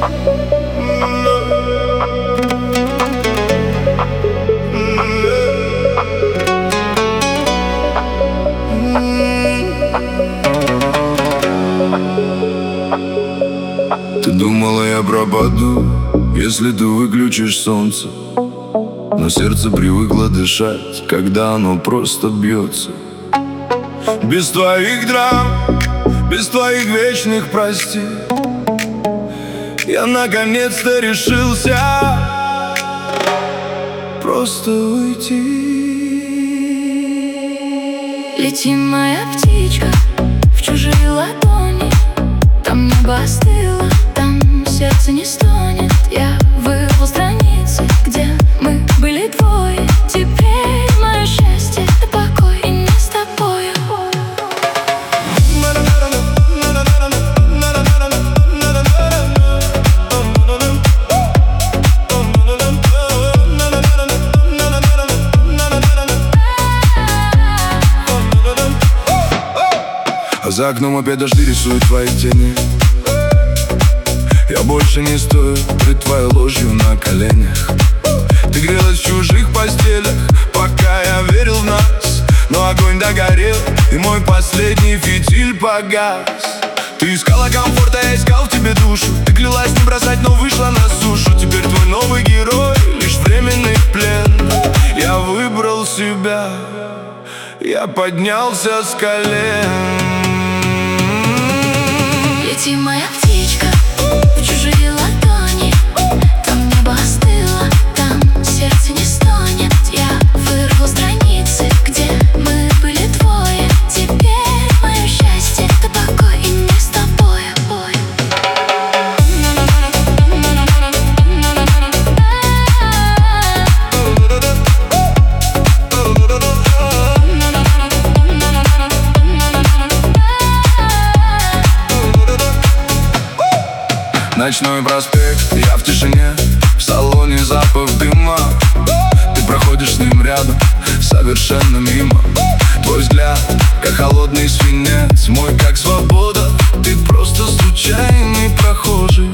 Ты думала, я пропаду, если ты выключишь солнце, но сердце привыкло дышать, когда оно просто бьется. Без твоих драм, без твоих вечных прости, я наконец-то решился просто уйти. Лети, моя птичка, в чужие ладони. Там небо остыло, там сердце не стонет. Я вырвал страницы, где мы были двое. Теперь мое счастье — это покой, и не с тобою. А за окном опять дожди рисуют твои тени. Я больше не стою пред твоей ложью на коленях. Ты грелась в чужих постелях, пока я верил в нас. Но огонь догорел, и мой последний фитиль погас. Ты искала комфорта, я искал в тебе душу. Ты клялась не бросать, но вышла на сушу. Теперь твой новый герой — лишь временный плен. Я выбрал себя, я поднялся с колен. Лети, моя птичка, в чужие ладони. Там небо остыло, там сердце не стонет. Я вырвал страницы, где мы были двое. Теперь мое счастье — это покой, и не с тобою. Ночной проспект, я в тишине, в салоне запах дыма. Ты проходишь с ним рядом, совершенно мимо. Твой взгляд, как холодный свинец, мой как свобода. Ты просто случайный прохожий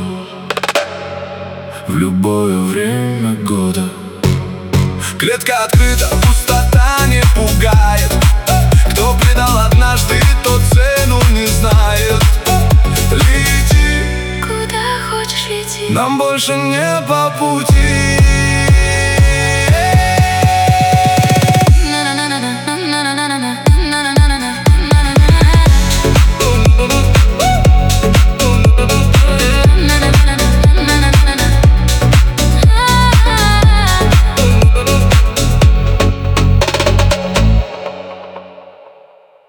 в любое время года. Клетка открыта, пустота не пугает. Кто предал однажды, тот цену не знает. Лети, Куда хочешь лети? нам больше не по пути.